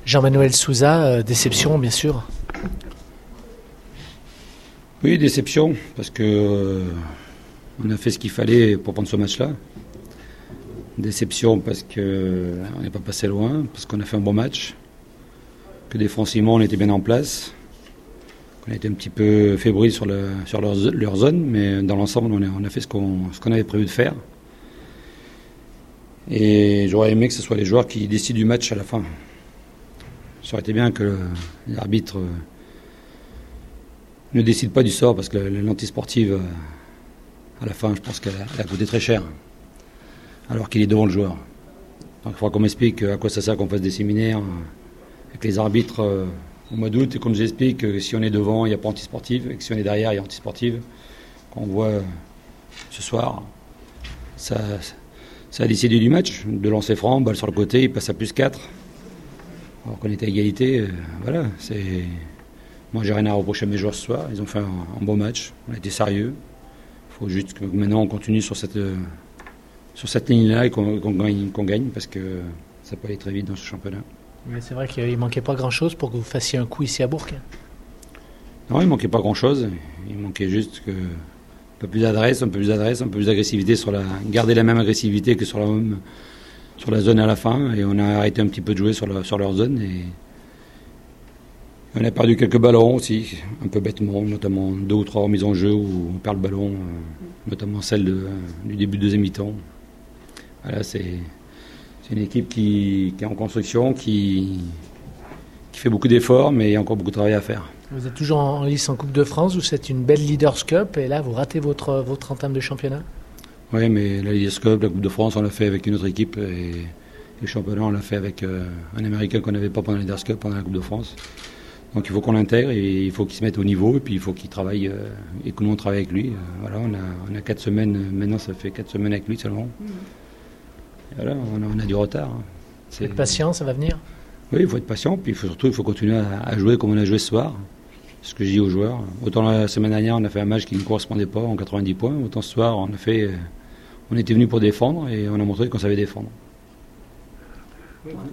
Jean-Manuel Souza, déception bien sûr. Oui, déception, parce que on a fait ce qu'il fallait pour prendre ce match-là. Déception parce qu'on n'est pas passé loin, parce qu'on a fait un bon match, que défensivement on était bien en place, qu'on a été un petit peu fébrile sur leur zone, mais dans l'ensemble on a fait ce qu'on avait prévu de faire. Et j'aurais aimé que ce soit les joueurs qui décident du match à la fin. Ça aurait été bien que l'arbitre ne décide pas du sort, parce que l'antisportive, à la fin, je pense qu'elle a coûté très cher, alors qu'il est devant le joueur. Donc il faudra qu'on m'explique à quoi ça sert qu'on fasse des séminaires avec les arbitres au mois d'août, et qu'on nous explique que si on est devant, il n'y a pas antisportive, et que si on est derrière, il y a antisportive. Quand on voit ce soir, ça a décidé du match, de lancer franc, balle sur le côté, il passe à +4. Alors qu'on était à égalité, voilà. Moi, j'ai rien à reprocher à mes joueurs ce soir. Ils ont fait un bon match. On a été sérieux. Il faut juste que maintenant on continue sur cette ligne-là et qu'on gagne, parce que ça peut aller très vite dans ce championnat. Mais c'est vrai qu'il ne manquait pas grand-chose pour que vous fassiez un coup ici à Bourg. Non, il ne manquait pas grand-chose. Il manquait juste un peu plus d'adresse, un peu plus d'agressivité garder la même agressivité que sur la zone à la fin, et on a arrêté un petit peu de jouer sur leur zone, et on a perdu quelques ballons aussi, un peu bêtement, notamment 2 ou 3 remises en jeu où on perd le ballon, notamment celle du début de deuxième mi-temps. Voilà, c'est une équipe qui est en construction, qui fait beaucoup d'efforts, mais il y a encore beaucoup de travail à faire. Vous êtes toujours en lice en Coupe de France, où c'est une belle Leaders Cup, et là vous ratez votre entame de championnat. Oui, mais la Leaders Cup, la Coupe de France, on l'a fait avec une autre équipe, et le championnat, on l'a fait avec un Américain qu'on n'avait pas pendant la Leaders Cup, pendant la Coupe de France. Donc il faut qu'on l'intègre, et il faut qu'il se mette au niveau, et puis il faut qu'il travaille, et que nous on travaille avec lui. Voilà, on a 4 semaines, maintenant ça fait 4 semaines avec lui seulement. Et voilà, on a du retard. Vous êtes patient, ça va venir? Oui, il faut être patient, puis il faut continuer à jouer comme on a joué ce soir. C'est ce que je dis aux joueurs. Autant la semaine dernière, on a fait un match qui ne correspondait pas en 90 points, autant ce soir, on était venu pour défendre, et on a montré qu'on savait défendre.